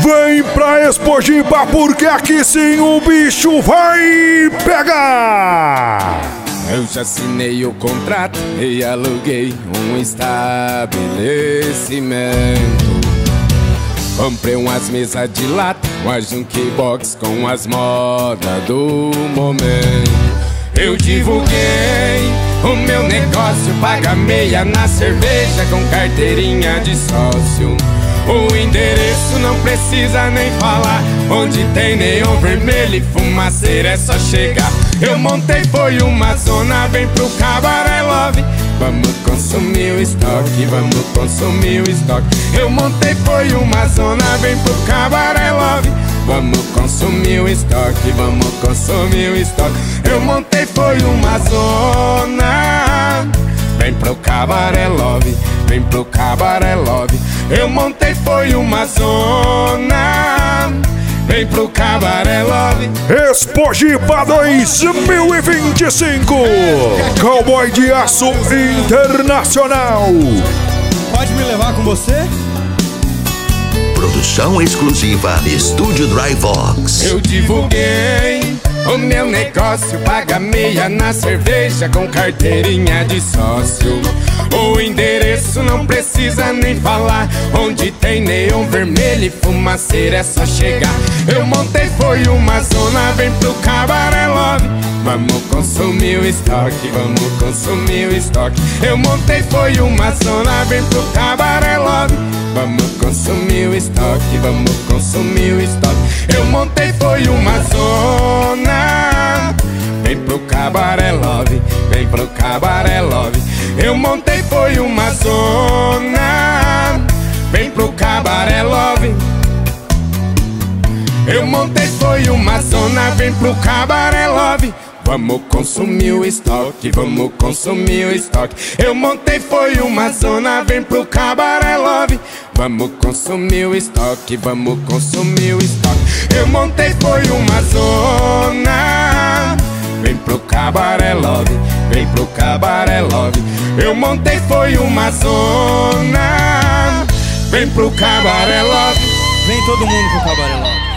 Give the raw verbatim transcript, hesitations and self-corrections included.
Vem pra Expojiba, porque aqui sim o bicho vai pegar. Eu já assinei o contrato e aluguei um estabelecimento. Comprei umas mesas de lata, uma jukebox com as modas do momento. Eu divulguei o meu negócio, paga meia na cerveja com carteirinha de sócio. O endereço não precisa nem falar, onde tem neon vermelho e fumaceira é só chegar. Eu montei foi uma zona, vem pro Cabaré Love. Vamos consumir o estoque, vamos consumir o estoque. Eu montei foi uma zona, vem pro Cabaré Love. Vamos consumir o estoque, vamos consumir o estoque. Eu montei foi uma zona, vem pro Cabaré Love, vem pro Cabaré Love. Eu montei foi uma zona, vem pro Cabaré Love. Expojiba dois mil e vinte e cinco, Cowboy de Aço Internacional. Pode me levar com você? Produção exclusiva Estúdio Dryvox. Eu divulguei o meu negócio, paga meia na cerveja com carteirinha de sócio. O endereço não precisa nem falar, onde tem neon vermelho e fumaceira é só chegar. Eu montei foi uma zona, vem pro Cabaré Love. Vamos consumir o estoque, vamos consumir o estoque. Eu montei foi uma zona, vem pro Cabaré Love. Vamos consumir o estoque, vamos consumir o estoque. Eu montei foi uma zona, vem pro Cabaré Love, vem pro Cabaré Love. Eu montei foi uma zona, vem pro Cabaré Love. Eu montei foi uma zona, vem pro Cabaré Love. Vamos consumir o estoque, vamos consumir o estoque. Eu montei foi uma zona, vem pro Cabaré Love. Vamos consumir o estoque, vamos consumir o estoque. Eu montei foi uma zona, vem pro Cabaré Love, vem pro Cabaré Love. Eu montei foi uma zona, vem pro Cabaré Love. Vem todo mundo pro Cabaré Love.